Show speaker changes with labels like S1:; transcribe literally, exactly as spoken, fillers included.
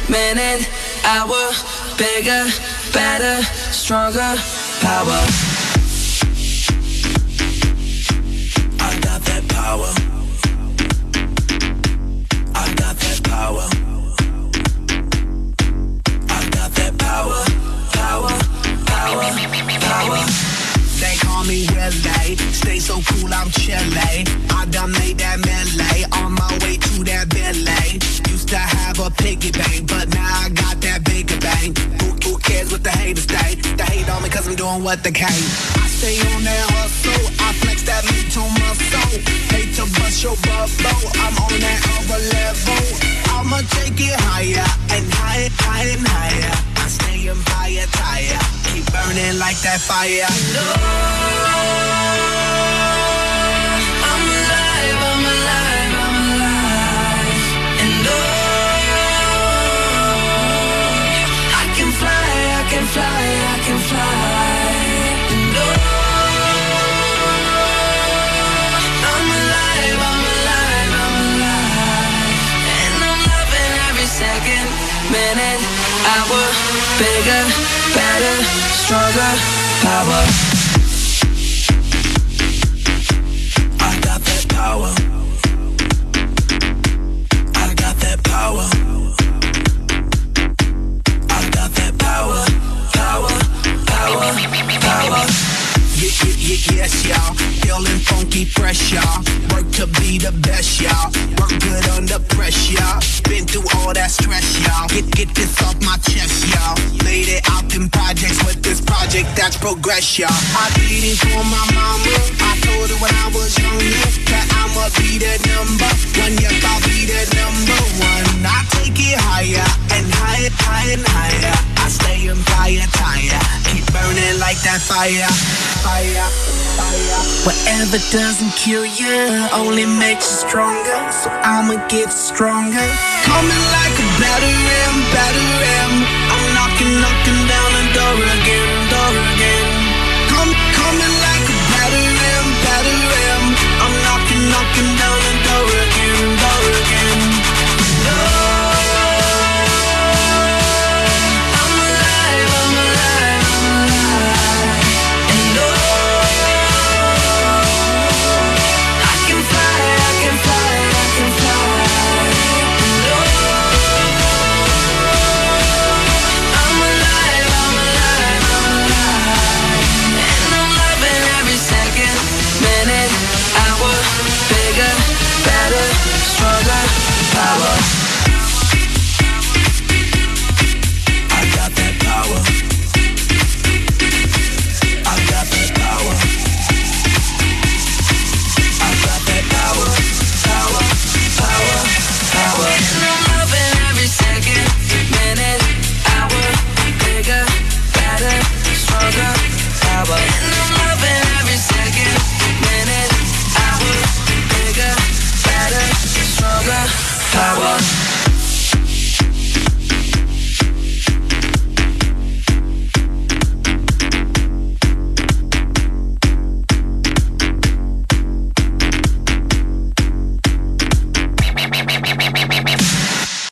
S1: minute, hour, bigger, better, stronger, power. I got that power. I got that power. I got that power, power, power, power.
S2: They call me Willie, stay so cool, I'm chillin'. I done made that melee, on my way to that Billy. Used to have a piggy bank, but now I got that bigger bang. Who, who cares what the haters say? They hate on me cause I'm doing what they can. I stay on that hustle, I flex that mental muscle. Hate to bust your bubble, I'm on that other level. I'ma take it higher, and higher, higher, and higher. I stay on fire, tire, keep burning like that fire.
S1: I'm alive, I'm alive, I'm alive. And oh, I can fly, I can fly, I can fly. And oh, I'm alive, I'm alive, I'm alive. And I'm loving every second, minute, hour, bigger, better, stronger, power. Power. I got that power. I got that power, power, power, power.
S2: Yeah, yeah, yeah, yes, y'all. Feeling funky, fresh, y'all. Work to be the best, y'all. Work good under pressure, y'all. Been through all that stress, y'all. Get, get this off my chest, y'all. Laid it out in projects with this project that's progress, y'all. I did it for my mama. I told her when I was younger that I'ma be the number one. Yes, I'll be the number one. I take it higher and higher, higher and higher. I stay on fire, tire. Keep burning like that fire. Fire, fire. Whatever doesn't kill you only makes you stronger. So I'ma get stronger. Coming like a battering, battering. I'm knocking, knocking down the door again, door again. Come, coming like a battering, battering. I'm knocking, knocking down the door again, door again. Door. Power.